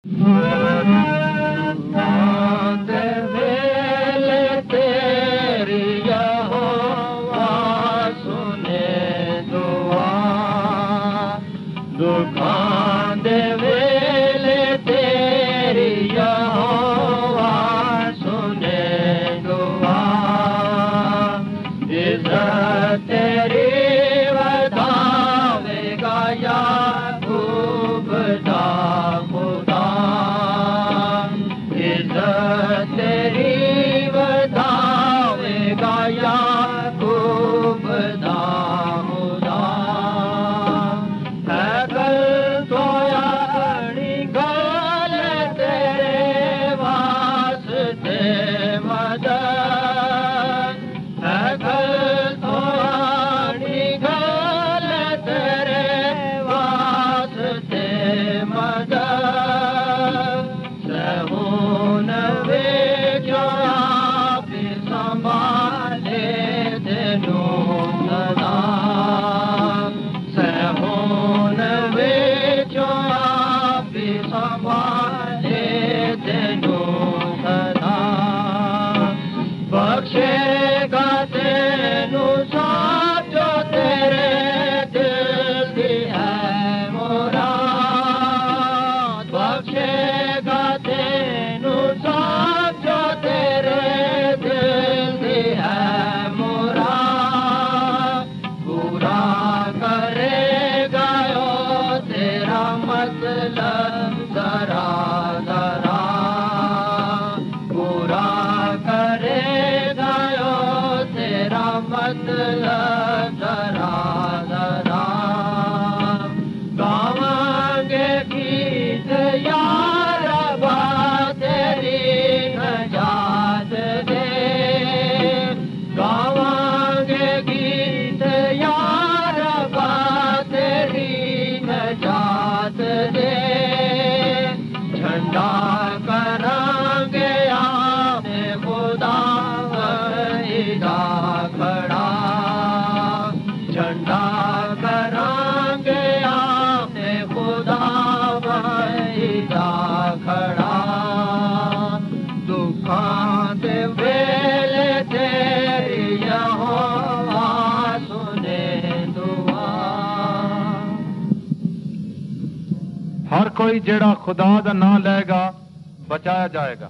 हर कोई जेड़ा खुदा दा नाम लेगा बचाया जाएगा।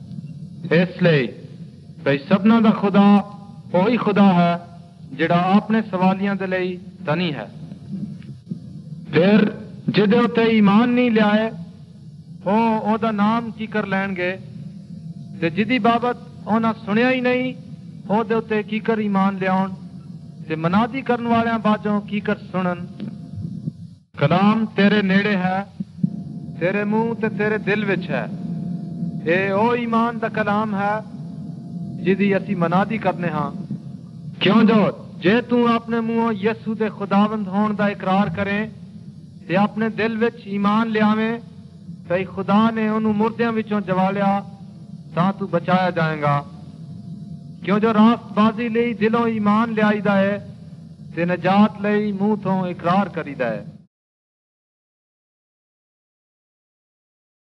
इसलिए भाई सबना दा खुदा वही खुदा है जेड़ा अपने सवालियां दे लई धनी है। फिर जिदे उत्ते ईमान नहीं लियाए ओदा नाम की कर लैणगे ते जिदी बाबत उन्हां सुनिया ही नहीं ओदे उत्ते की कर ईमान लियाउण ते मनादी करन वालियां बाजों की कर सुनन। कलाम तेरे नेड़े है, तेरे मुंह ते तेरे दिल विच है। ये ओ ईमान दा कलाम है जिदी असी मनादी करने हाँ। क्यों जो जे तू अपने मुंहों यसू दे खुदावंद होने दा इकरार करें ते अपने दिल विच ईमान लियावें ते खुदा ने उन्होंने मुर्दियां विचों जवालिया तां तू बचाया जाएगा। क्यों जो रास्तबाजी लई दिलों ईमान लियाईदा है ते नजात लई मुंह तो इकरार करीदा है।